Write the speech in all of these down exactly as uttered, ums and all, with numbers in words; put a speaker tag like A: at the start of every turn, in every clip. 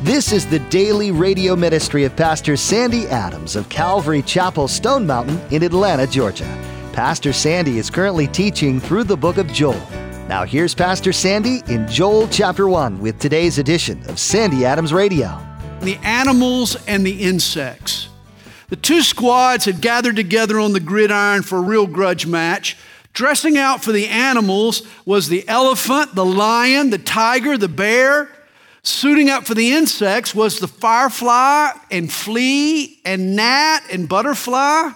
A: This is the daily radio ministry of Pastor Sandy Adams of Calvary Chapel, Stone Mountain in Atlanta, Georgia. Pastor Sandy is currently teaching through the book of Joel. Now here's Pastor Sandy in Joel chapter one with today's edition of Sandy Adams Radio.
B: The animals and the insects. The two squads had gathered together on the gridiron for a real grudge match. Dressing out for the animals was the elephant, the lion, the tiger, the bear. Suiting up for the insects was the firefly and flea and gnat and butterfly.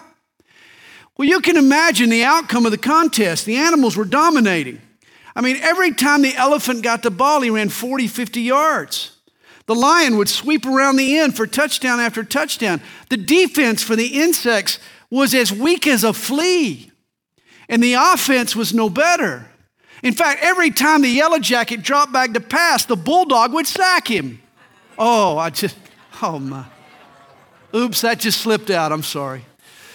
B: Well, you can imagine the outcome of the contest. The animals were dominating. I mean, every time the elephant got the ball, he ran forty, fifty yards. The lion would sweep around the end for touchdown after touchdown. The defense for the insects was as weak as a flea. And the offense was no better. In fact, every time the yellow jacket dropped back to pass, the bulldog would sack him. Oh, I just, oh my. Oops, that just slipped out. I'm sorry.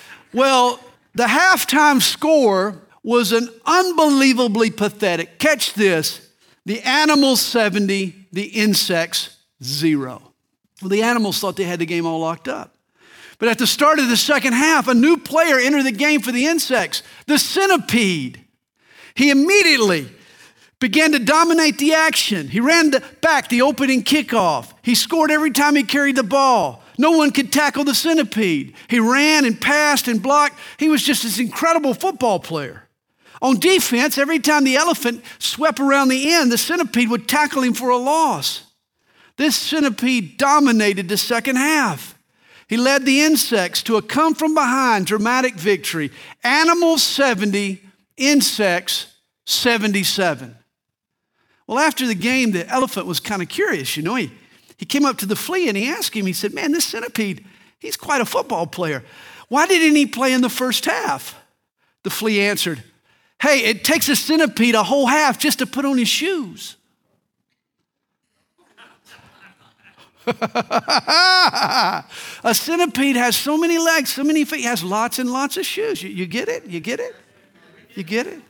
B: Well, the halftime score was an unbelievably pathetic. Catch this. The animals seventy, the insects zero. Well, the animals thought they had the game all locked up. But at the start of the second half, a new player entered the game for the insects, the centipede. He immediately began to dominate the action. He ran the, back the opening kickoff. He scored every time he carried the ball. No one could tackle the centipede. He ran and passed and blocked. He was just this incredible football player. On defense, every time the elephant swept around the end, the centipede would tackle him for a loss. This centipede dominated the second half. He led the insects to a come-from-behind dramatic victory. Animals seventy, insects seventy-seven. Well, after the game, the elephant was kind of curious. You know, he, he came up to the flea and he asked him, he said, man, this centipede, he's quite a football player. Why didn't he play in the first half? The flea answered, hey, it takes a centipede a whole half just to put on his shoes. A centipede has so many legs, so many feet, has lots and lots of shoes. You, you get it? You get it? You get it?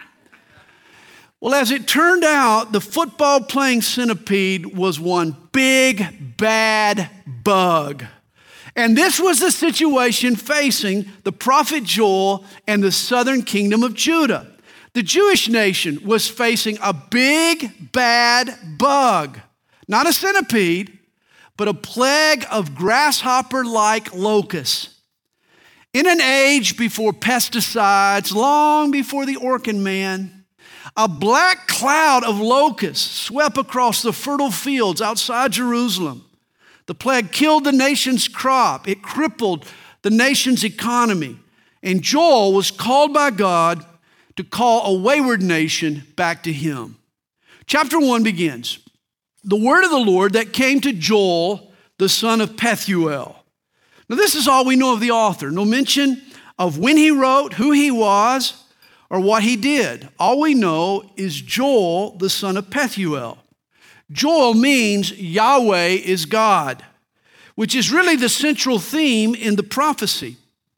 B: Well, as it turned out, the football-playing centipede was one big, bad bug. And this was the situation facing the prophet Joel and the southern kingdom of Judah. The Jewish nation was facing a big, bad bug. Not a centipede, but a plague of grasshopper-like locusts. In an age before pesticides, long before the Orkin man, a black cloud of locusts swept across the fertile fields outside Jerusalem. The plague killed the nation's crop. It crippled the nation's economy. And Joel was called by God to call a wayward nation back to him. Chapter one begins. The word of the Lord that came to Joel, the son of Pethuel. Now, this is all we know of the author. No mention of when he wrote, who he was, or what he did. All we know is Joel, the son of Pethuel. Joel means Yahweh is God, which is really the central theme in the prophecy.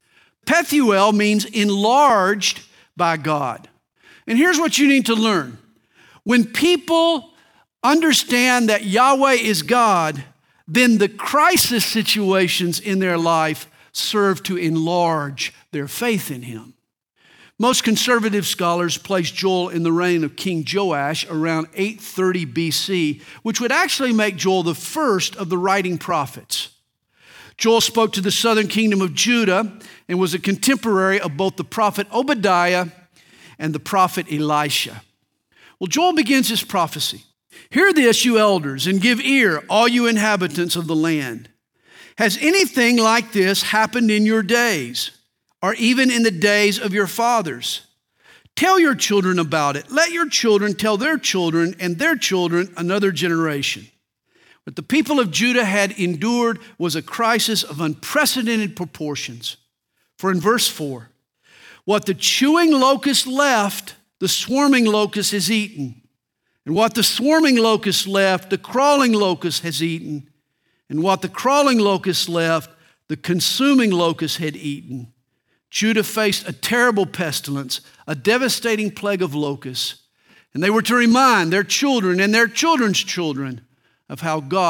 B: Pethuel means enlarged by God. And here's what you need to learn. When people understand that Yahweh is God, then the crisis situations in their life serve to enlarge their faith in him. Most conservative scholars place Joel in the reign of King Joash around eight thirty B C, which would actually make Joel the first of the writing prophets. Joel spoke to the southern kingdom of Judah and was a contemporary of both the prophet Obadiah and the prophet Elisha. Well, Joel begins his prophecy. Hear this, you elders, and give ear, all you inhabitants of the land. Has anything like this happened in your days, or even in the days of your fathers? Tell your children about it. Let your children tell their children and their children another generation. What the people of Judah had endured was a crisis of unprecedented proportions. For in verse four, what the chewing locust left, the swarming locust has eaten. And what the swarming locust left, the crawling locust has eaten. And what the crawling locust left, the consuming locust had eaten. Judah faced a terrible pestilence, a devastating plague of locusts. And they were to remind their children and their children's children of how God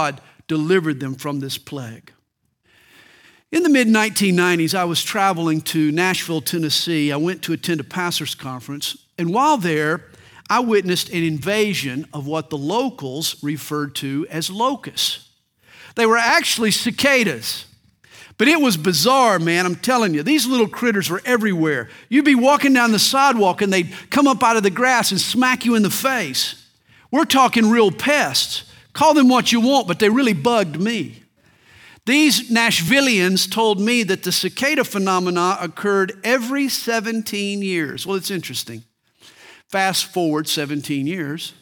B: delivered them from this plague. In the mid nineteen nineties, I was traveling to Nashville, Tennessee. I went to attend a pastor's conference, and while there, I witnessed an invasion of what the locals referred to as locusts. They were actually cicadas. But it was bizarre, man, I'm telling you. These little critters were everywhere. You'd be walking down the sidewalk and they'd come up out of the grass and smack you in the face. We're talking real pests. Call them what you want, but they really bugged me. These Nashvillians told me that the cicada phenomena occurred every seventeen years. Well, it's interesting. Fast forward seventeen years.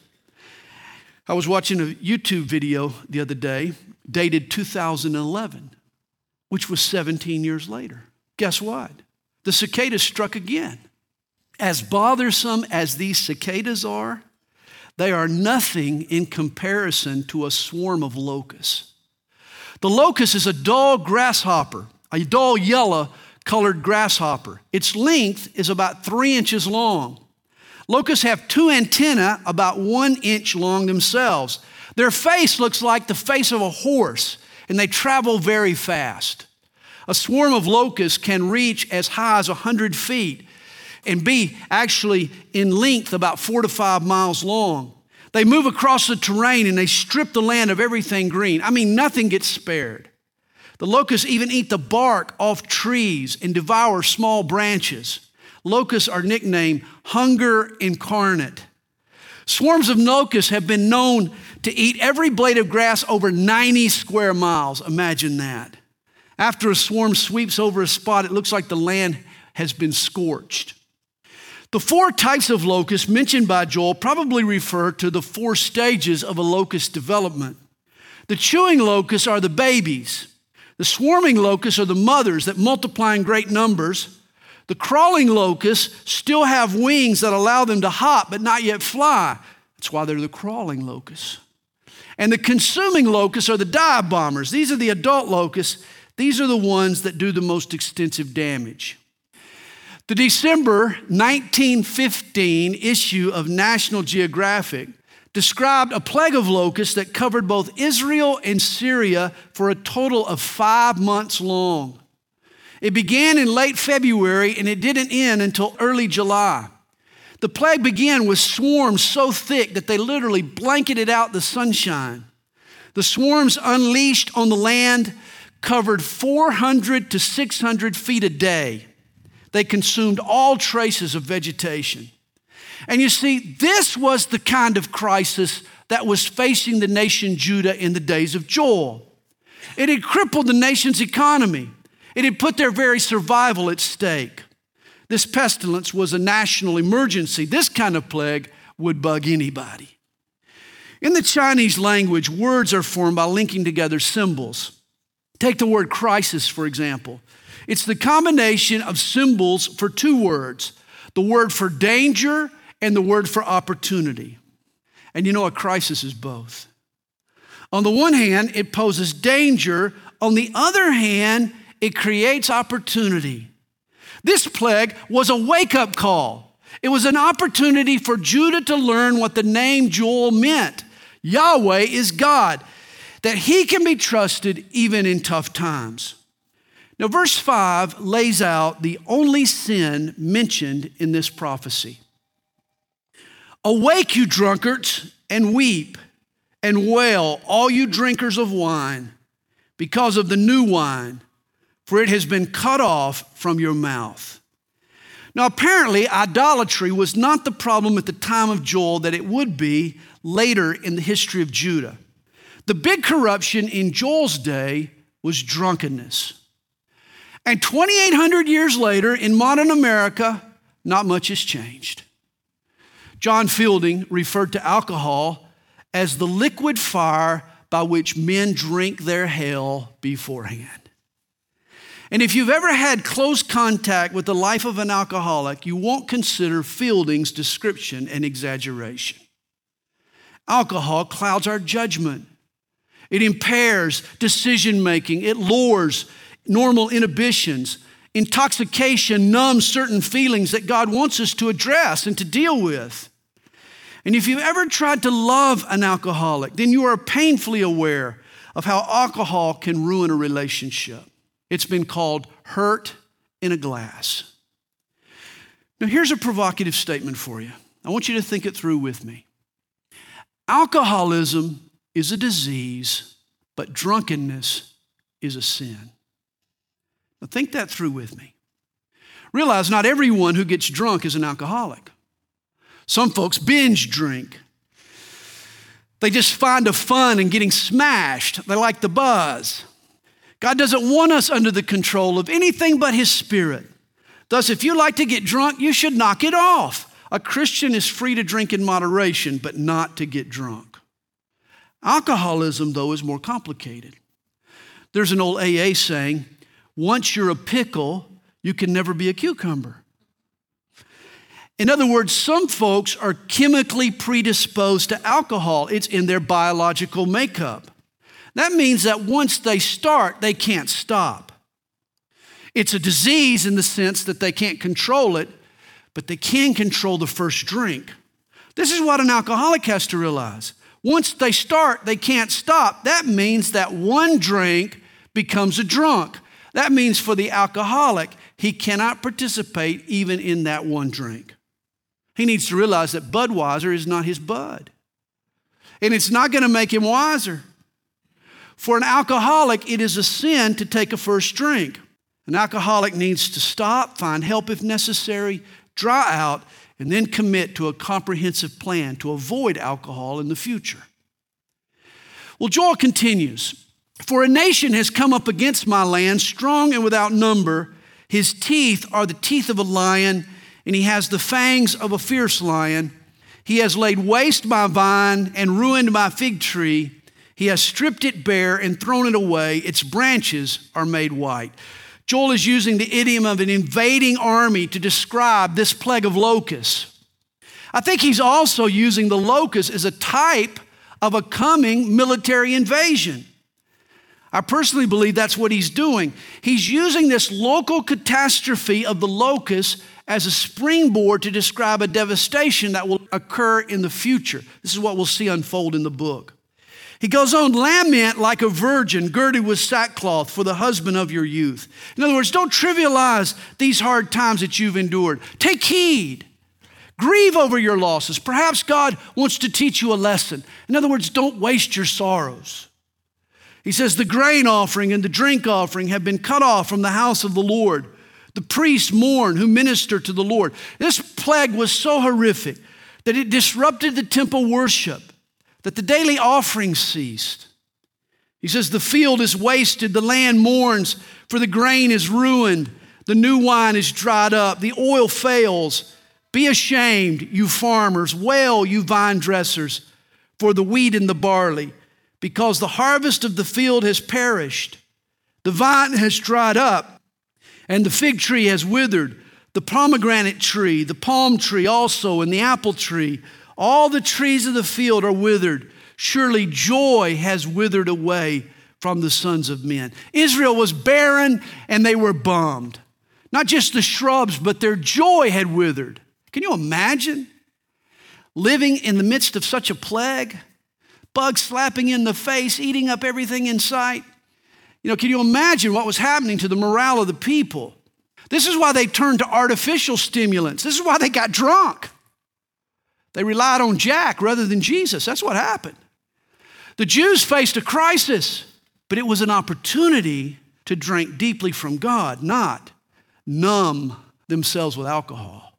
B: I was watching a YouTube video the other day, dated two thousand eleven, which was seventeen years later. Guess what? The cicadas struck again. As bothersome as these cicadas are, they are nothing in comparison to a swarm of locusts. The locust is a dull grasshopper, a dull yellow colored grasshopper. Its length is about three inches long. Locusts have two antennae about one inch long themselves. Their face looks like the face of a horse, and they travel very fast. A swarm of locusts can reach as high as one hundred feet and be actually in length about four to five miles long. They move across the terrain and they strip the land of everything green. I mean, nothing gets spared. The locusts even eat the bark off trees and devour small branches. Locusts are nicknamed hunger incarnate. Swarms of locusts have been known to eat every blade of grass over ninety square miles. Imagine that. After a swarm sweeps over a spot, it looks like the land has been scorched. The four types of locusts mentioned by Joel probably refer to the four stages of a locust development. The chewing locusts are the babies. The swarming locusts are the mothers that multiply in great numbers. The crawling locusts still have wings that allow them to hop but not yet fly. That's why they're the crawling locusts. And the consuming locusts are the dive bombers. These are the adult locusts. These are the ones that do the most extensive damage. The December nineteen fifteen issue of National Geographic described a plague of locusts that covered both Israel and Syria for a total of five months long. It began in late February and it didn't end until early July. The plague began with swarms so thick that they literally blanketed out the sunshine. The swarms unleashed on the land covered four hundred to six hundred feet a day. They consumed all traces of vegetation. And you see, this was the kind of crisis that was facing the nation Judah in the days of Joel. It had crippled the nation's economy. It had put their very survival at stake. This pestilence was a national emergency. This kind of plague would bug anybody. In the Chinese language, words are formed by linking together symbols. Take the word crisis, for example. It's the combination of symbols for two words, the word for danger and the word for opportunity. And you know, a crisis is both. On the one hand, it poses danger. On the other hand, it creates opportunity. This plague was a wake-up call. It was an opportunity for Judah to learn what the name Joel meant. Yahweh is God, that he can be trusted even in tough times. Now, verse five lays out the only sin mentioned in this prophecy. Awake, you drunkards, and weep, and wail, all you drinkers of wine, because of the new wine, for it has been cut off from your mouth. Now, apparently, idolatry was not the problem at the time of Joel that it would be later in the history of Judah. The big corruption in Joel's day was drunkenness. And twenty-eight hundred years later, in modern America, not much has changed. John Fielding referred to alcohol as the liquid fire by which men drink their hell beforehand. And if you've ever had close contact with the life of an alcoholic, you won't consider Fielding's description an exaggeration. Alcohol clouds our judgment. It impairs decision-making. It lowers normal inhibitions. Intoxication numbs certain feelings that God wants us to address and to deal with. And if you've ever tried to love an alcoholic, then you are painfully aware of how alcohol can ruin a relationship. It's been called hurt in a glass. Now, here's a provocative statement for you. I want you to think it through with me. Alcoholism is a disease, but drunkenness is a sin. Now, think that through with me. Realize not everyone who gets drunk is an alcoholic. Some folks binge drink. They just find a fun in getting smashed. They like the buzz. God doesn't want us under the control of anything but His Spirit. Thus, if you like to get drunk, you should knock it off. A Christian is free to drink in moderation, but not to get drunk. Alcoholism, though, is more complicated. There's an old A A saying, once you're a pickle, you can never be a cucumber. In other words, some folks are chemically predisposed to alcohol. It's in their biological makeup. That means that once they start, they can't stop. It's a disease in the sense that they can't control it, but they can control the first drink. This is what an alcoholic has to realize. Once they start, they can't stop. That means that one drink becomes a drunk. That means for the alcoholic, he cannot participate even in that one drink. He needs to realize that Budweiser is not his bud. And it's not going to make him wiser. For an alcoholic, it is a sin to take a first drink. An alcoholic needs to stop, find help if necessary, dry out, and then commit to a comprehensive plan to avoid alcohol in the future. Well, Joel continues, for a nation has come up against my land, strong and without number. His teeth are the teeth of a lion, and he has the fangs of a fierce lion. He has laid waste my vine and ruined my fig tree. He has stripped it bare and thrown it away. Its branches are made white. Joel is using the idiom of an invading army to describe this plague of locusts. I think he's also using the locust as a type of a coming military invasion. I personally believe that's what he's doing. He's using this local catastrophe of the locusts as a springboard to describe a devastation that will occur in the future. This is what we'll see unfold in the book. He goes on, lament like a virgin girded with sackcloth for the husband of your youth. In other words, don't trivialize these hard times that you've endured. Take heed. Grieve over your losses. Perhaps God wants to teach you a lesson. In other words, don't waste your sorrows. He says the grain offering and the drink offering have been cut off from the house of the Lord. The priests mourn who minister to the Lord. This plague was so horrific that it disrupted the temple worship, that the daily offerings ceased. He says the field is wasted, the land mourns, for the grain is ruined, the new wine is dried up, the oil fails. Be ashamed, you farmers, wail, you vine dressers, for the wheat and the barley, because the harvest of the field has perished. The vine has dried up, and the fig tree has withered, the pomegranate tree, the palm tree also, and the apple tree. All the trees of the field are withered. Surely joy has withered away from the sons of men. Israel was barren and they were bummed. Not just the shrubs, but their joy had withered. Can you imagine living in the midst of such a plague? Bugs slapping in the face, eating up everything in sight. You know, can you imagine what was happening to the morale of the people? This is why they turned to artificial stimulants. This is why they got drunk. They relied on Jack rather than Jesus. That's what happened. The Jews faced a crisis, but it was an opportunity to drink deeply from God, not numb themselves with alcohol.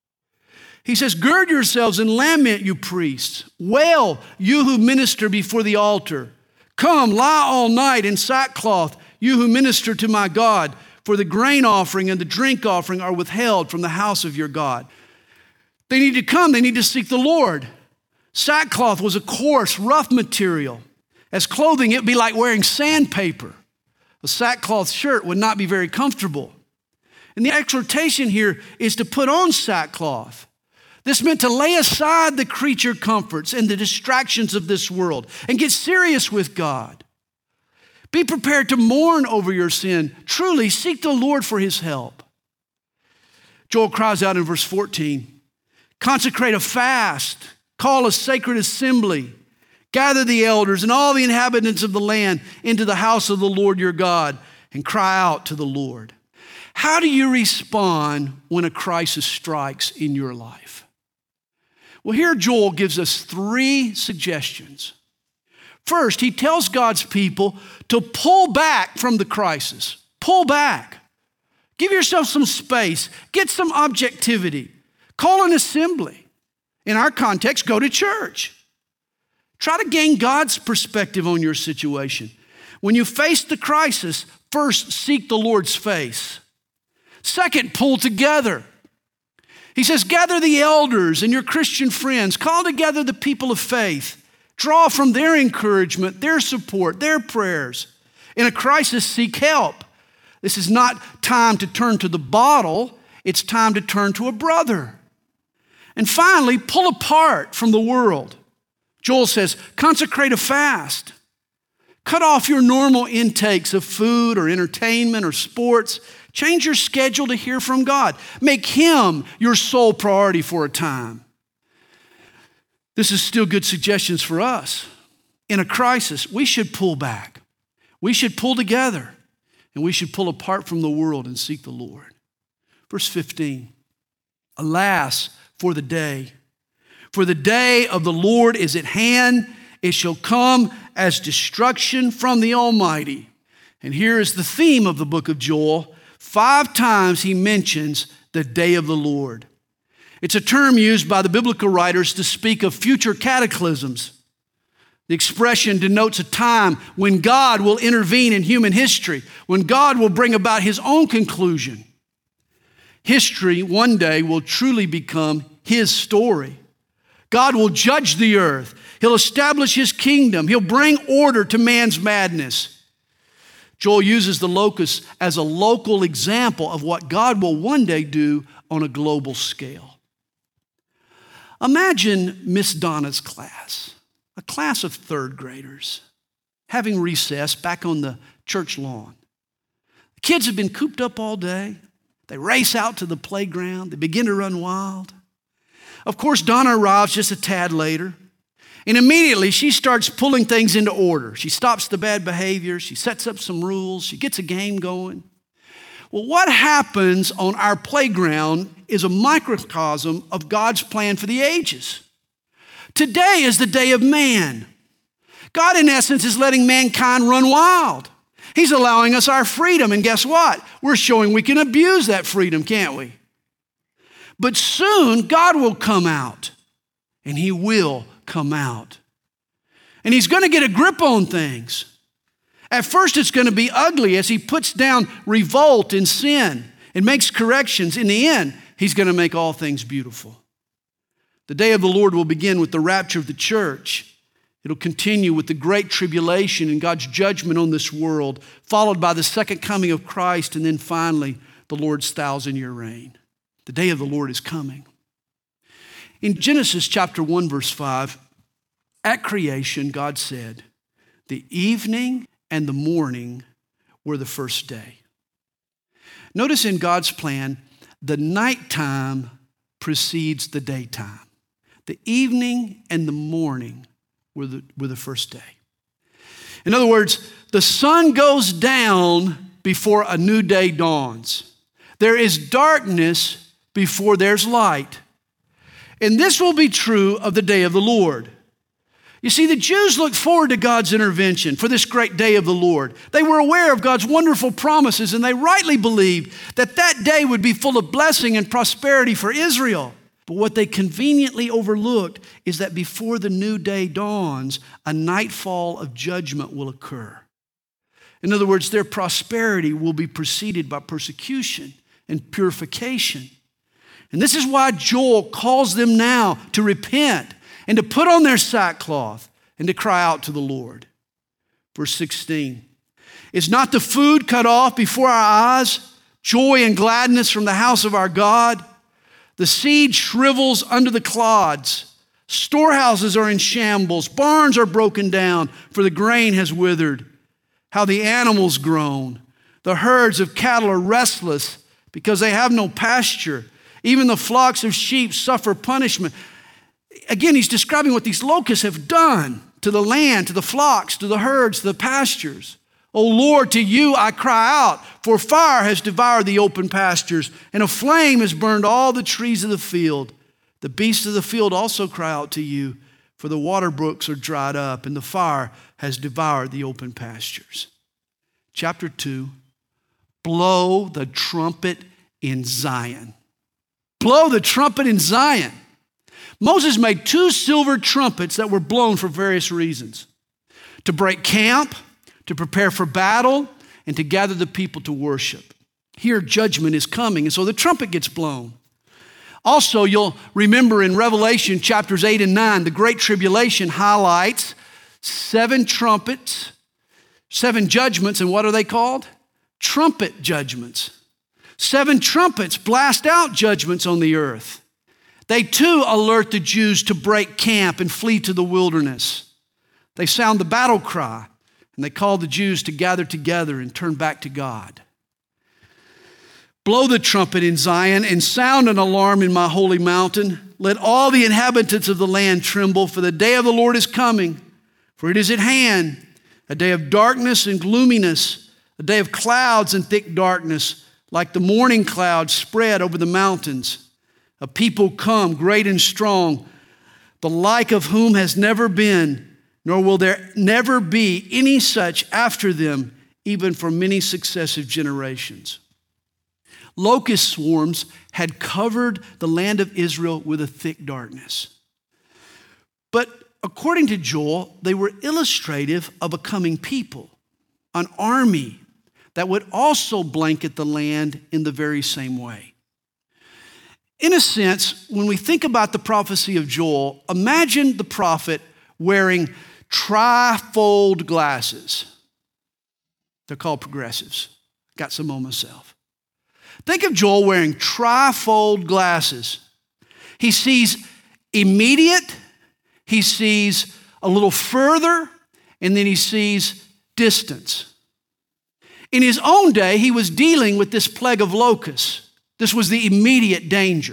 B: He says, gird yourselves and lament, you priests. Wail, you who minister before the altar. Come, lie all night in sackcloth, you who minister to my God, for the grain offering and the drink offering are withheld from the house of your God. They need to come. They need to seek the Lord. Sackcloth was a coarse, rough material. As clothing, it would be like wearing sandpaper. A sackcloth shirt would not be very comfortable. And the exhortation here is to put on sackcloth. This meant to lay aside the creature comforts and the distractions of this world and get serious with God. Be prepared to mourn over your sin. Truly, seek the Lord for his help. Joel cries out in verse fourteen, consecrate a fast, call a sacred assembly, Gather the elders and all the inhabitants of the land into the house of the Lord your God and cry out to the Lord. How do you respond when a crisis strikes in your life? Well, here Joel gives us three suggestions. First, he tells God's people to pull back from the crisis. Pull back. Give yourself some space. Get some objectivity. Call an assembly. In our context, go to church. Try to gain God's perspective on your situation. When you face the crisis, first seek the Lord's face. Second, pull together. He says, gather the elders and your Christian friends. Call together the people of faith. Draw from their encouragement, their support, their prayers. In a crisis, seek help. This is not time to turn to the bottle. It's time to turn to a brother. And finally, pull apart from the world. Joel says, consecrate a fast. Cut off your normal intakes of food or entertainment or sports. Change your schedule to hear from God. Make Him your sole priority for a time. This is still good suggestions for us. In a crisis, we should pull back. We should pull together. And we should pull apart from the world and seek the Lord. Verse fifteen, alas for the day. For the day of the Lord is at hand. It shall come as destruction from the Almighty. And here is the theme of the book of Joel. Five times he mentions the day of the Lord. It's a term used by the biblical writers to speak of future cataclysms. The expression denotes a time when God will intervene in human history, when God will bring about His own conclusion. History one day will truly become His story. God will judge the earth. He'll establish His kingdom. He'll bring order to man's madness. Joel uses the locust as a local example of what God will one day do on a global scale. Imagine Miss Donna's class, a class of third graders, having recess back on the church lawn. The kids have been cooped up all day. They race out to the playground. They begin to run wild. Of course, Donna arrives just a tad later, and immediately she starts pulling things into order. She stops the bad behavior. She sets up some rules. She gets a game going. Well, what happens on our playground is a microcosm of God's plan for the ages. Today is the day of man. God, in essence, is letting mankind run wild. He's allowing us our freedom, and guess what? We're showing we can abuse that freedom, can't we? But soon, God will come out, and He will come out. And He's going to get a grip on things. At first, it's going to be ugly as He puts down revolt and sin and makes corrections. In the end, He's going to make all things beautiful. The day of the Lord will begin with the rapture of the church. It'll continue with the great tribulation and God's judgment on this world, followed by the second coming of Christ, and then finally, the Lord's thousand-year reign. The day of the Lord is coming. In Genesis chapter one, verse five, at creation, God said, the evening and the morning were the first day. Notice in God's plan, the nighttime precedes the daytime. The evening and the morning were the, were the first day. In other words, the sun goes down before a new day dawns. There is darkness before there's light. And this will be true of the day of the Lord. You see, the Jews looked forward to God's intervention for this great day of the Lord. They were aware of God's wonderful promises, and they rightly believed that that day would be full of blessing and prosperity for Israel. But what they conveniently overlooked is that before the new day dawns, a nightfall of judgment will occur. In other words, their prosperity will be preceded by persecution and purification. And this is why Joel calls them now to repent and to put on their sackcloth and to cry out to the Lord. Verse sixteen, is not the food cut off before our eyes, joy and gladness from the house of our God? The seed shrivels under the clods. Storehouses are in shambles. Barns are broken down, for the grain has withered. How the animals groan. The herds of cattle are restless because they have no pasture. Even the flocks of sheep suffer punishment. Again, he's describing what these locusts have done. to the land, to the flocks, to the herds, to the pastures. O Lord, to you I cry out, for fire has devoured the open pastures, and a flame has burned all the trees of the field. The beasts of the field also cry out to you, for the water brooks are dried up, and the fire has devoured the open pastures. Chapter two, blow the trumpet in Zion. Blow the trumpet in Zion. Moses made two silver trumpets that were blown for various reasons: to break camp, to prepare for battle, and to gather the people to worship. Here, judgment is coming, and so the trumpet gets blown. Also, you'll remember in Revelation chapters eight and nine, the Great Tribulation highlights seven trumpets, seven judgments, and what are they called? Trumpet judgments. Seven trumpets blast out judgments on the earth. They too alert the Jews to break camp and flee to the wilderness. They sound the battle cry, and they call the Jews to gather together and turn back to God. Blow the trumpet in Zion and sound an alarm in my holy mountain. Let all the inhabitants of the land tremble, for the day of the Lord is coming. For it is at hand, a day of darkness and gloominess, a day of clouds and thick darkness, like the morning clouds spread over the mountains. A people come, great and strong, the like of whom has never been, nor will there never be any such after them, even for many successive generations. Locust swarms had covered the land of Israel with a thick darkness. But according to Joel, they were illustrative of a coming people, an army that would also blanket the land in the very same way. In a sense, when we think about the prophecy of Joel, imagine the prophet wearing trifold glasses. They're called progressives. Got some on myself. Think of Joel wearing trifold glasses. He sees immediate, he sees a little further, and then he sees distance. In his own day, he was dealing with this plague of locusts. This was the immediate danger.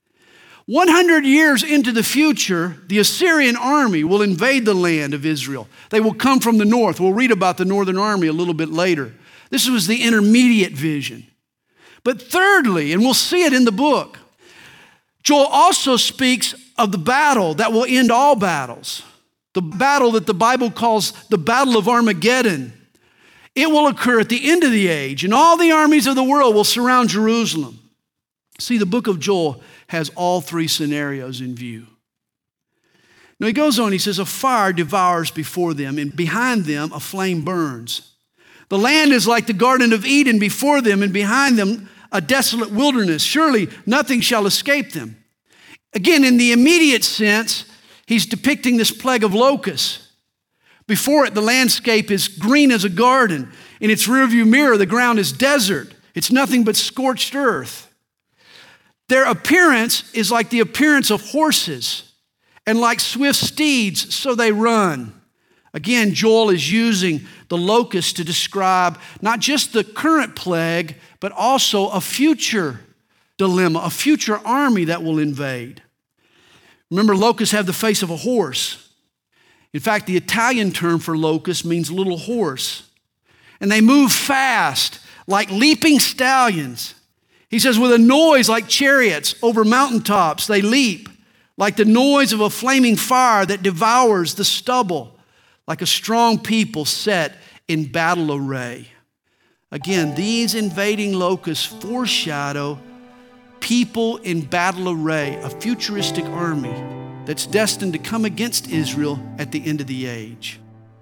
B: one hundred years into the future, the Assyrian army will invade the land of Israel. They will come from the north. We'll read about the northern army a little bit later. This was the intermediate vision. But thirdly, and we'll see it in the book, Joel also speaks of the battle that will end all battles. The battle that the Bible calls the Battle of Armageddon. It will occur at the end of the age, and all the armies of the world will surround Jerusalem. See, the book of Joel has all three scenarios in view. Now he goes on, he says, a fire devours before them, and behind them a flame burns. The land is like the Garden of Eden before them, and behind them a desolate wilderness. Surely nothing shall escape them. Again, in the immediate sense, he's depicting this plague of locusts. Before it, the landscape is green as a garden. In its rearview mirror, the ground is desert. It's nothing but scorched earth. Their appearance is like the appearance of horses, and like swift steeds, so they run. Again, Joel is using the locust to describe not just the current plague, but also a future dilemma, a future army that will invade. Remember, locusts have the face of a horse. In fact, the Italian term for locust means little horse. And they move fast, like leaping stallions. He says, with a noise like chariots over mountaintops, they leap, like the noise of a flaming fire that devours the stubble, like a strong people set in battle array. Again, these invading locusts foreshadow people in battle array, a futuristic army that's destined to come against Israel at the end of the age.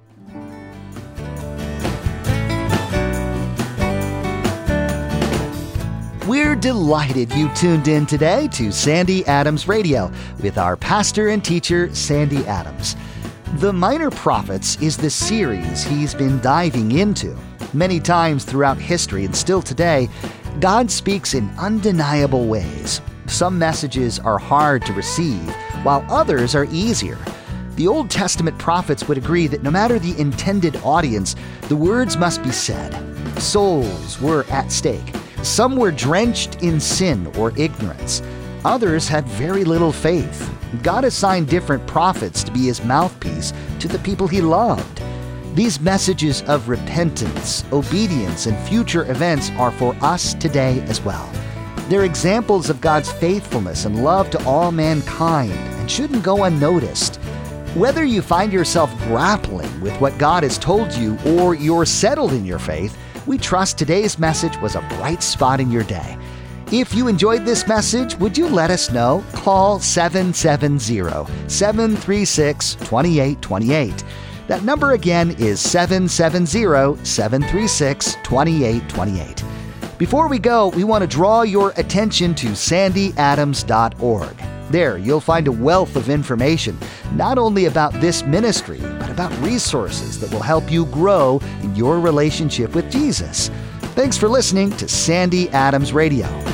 A: We're delighted you tuned in today to Sandy Adams Radio with our pastor and teacher, Sandy Adams. The Minor Prophets is the series he's been diving into. Many times throughout history and still today, God speaks in undeniable ways. Some messages are hard to receive, while others are easier. The Old Testament prophets would agree that no matter the intended audience, the words must be said. Souls were at stake. Some were drenched in sin or ignorance. Others had very little faith. God assigned different prophets to be his mouthpiece to the people he loved. These messages of repentance, obedience, and future events are for us today as well. They're examples of God's faithfulness and love to all mankind and shouldn't go unnoticed. Whether you find yourself grappling with what God has told you or you're settled in your faith, we trust today's message was a bright spot in your day. If you enjoyed this message, would you let us know? Call seven seven zero, seven three six, two eight two eight. That number again is seven seven zero, seven three six, two eight two eight. Before we go, we want to draw your attention to sandy adams dot org. There, you'll find a wealth of information, not only about this ministry, but about resources that will help you grow in your relationship with Jesus. Thanks for listening to Sandy Adams Radio.